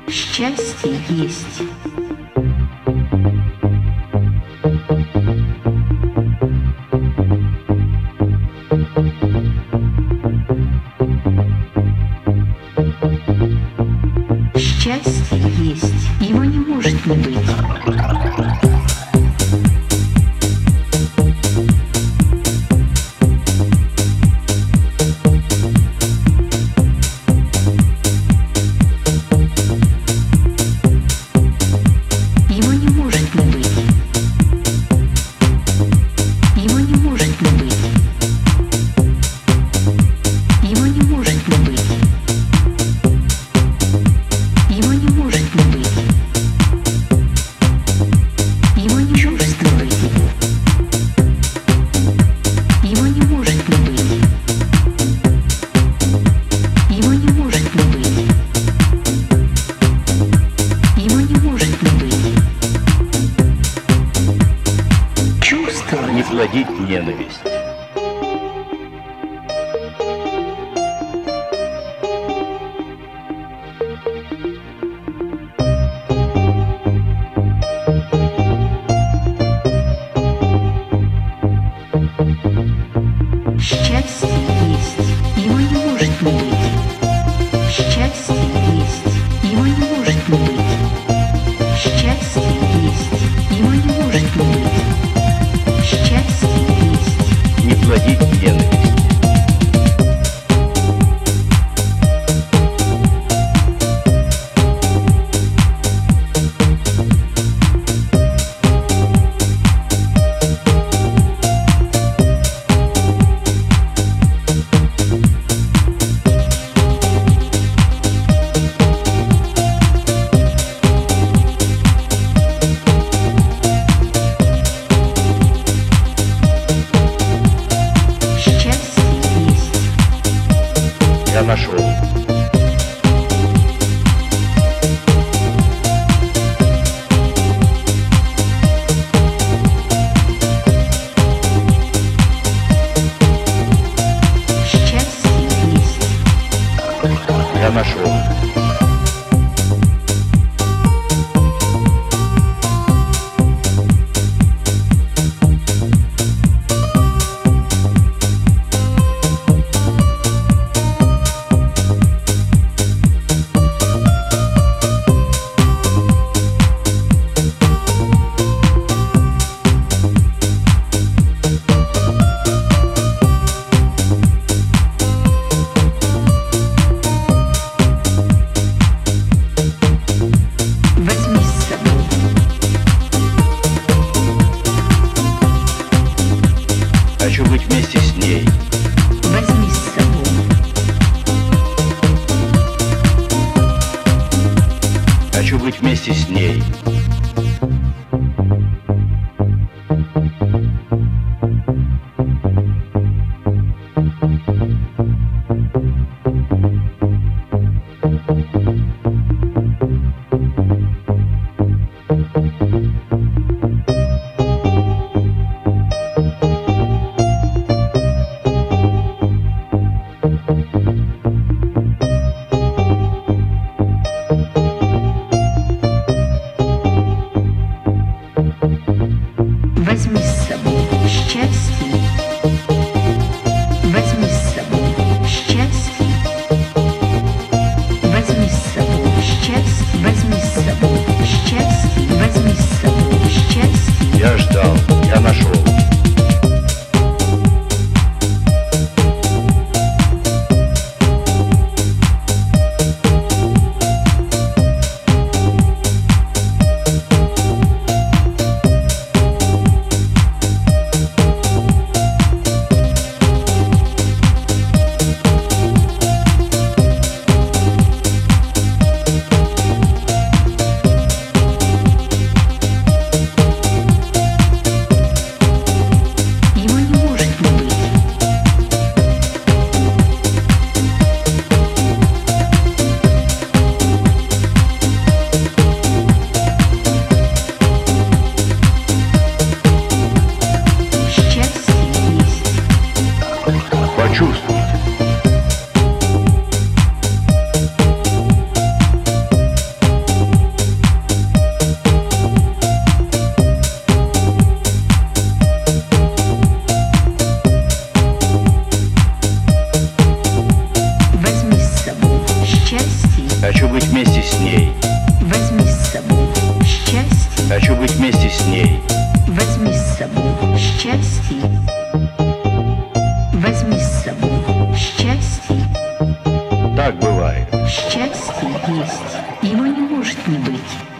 Счастье есть. Счастье есть. Его не может не быть. Не плодить ненависть. Счастье есть. Его не может не быть. Счастье есть. Его не может не быть. Счастье есть. Его не может не быть. Счастье есть. Не плодить ненависть. Я нашел. Счастье есть. Я нашел. Хочу быть вместе с ней. Возьми с собой. Хочу быть вместе с ней. с ней. Возьми с собой счастье. Хочу быть вместе с ней. Возьми с собой счастье. Возьми с собой счастье. Так бывает. Счастье есть, его не может не быть.